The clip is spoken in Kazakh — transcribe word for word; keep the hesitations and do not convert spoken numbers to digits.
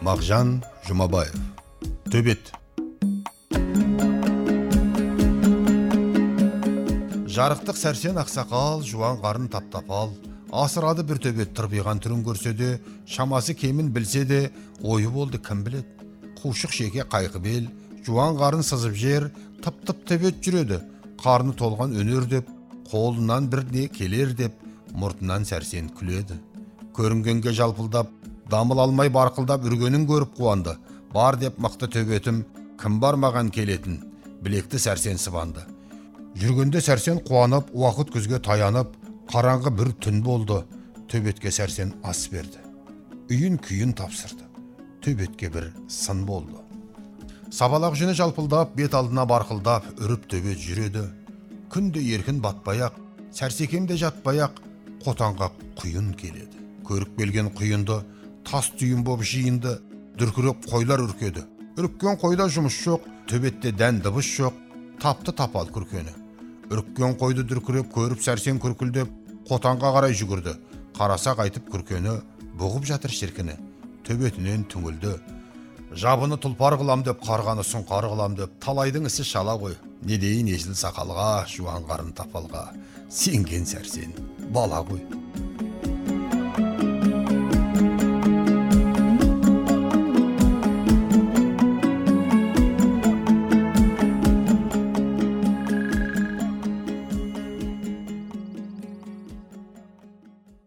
Мағжан Жұмабаев. Төбет. Жарықтық сәрсен ақсақал, жуан қарын таптапал, асырады бір төбет тырбиған түрін көрсе де, шамасы кемін білсе де, ойы болды кім біледі. Қушық шеке қайқы бел, жуан қарын сызып жер, тып-тып төбет жүреді. Қарны толған өнер деп, қолынан бір не келер деп, мұртынан сәрсен күледі. Көрінгенге жалпылдап, дамыл алмай барқылдап үргенін көріп қуанды. Бар деп мықты төбетім, кім бар маған келетін, білекті сәрсен сыбанды. Жүргенде сәрсен қуанып, уақыт күзге таянып, қараңғы бір түн болды. Төбетке сәрсен ас берді. Үйін күйін тапсырды. Төбетке бір сын болды. Сабалақ жүні жалпылдап, бет алдына барқылдап, үріп төбет жүреді. Күнде еркін батпаяқ, сәрсекемде жатпаяқ, қотанға құйын келеді. Көріп келген құйынды, тас түйін боп жиынды, дүркіреп қойлар үркеді. Үріккен қойда жұмыс жоқ, төбетте дән дыбыс жоқ, тапты тапал күркені. Үріккен қойды дүркіреп көріп сәрсен күркілдеп, қотанға қарай жүгірді. Қараса қайтып күркені, бұғып жатыр шіркіні. Төбетінен түңілді. Жабыны тұлпар қылам деп, қарғаны сұңқар қылам деп, талайдың ісі шала ғой. Не дейін есіл сақалға, жуан қарын тапалға. Сенген сәрсен, бала ғой.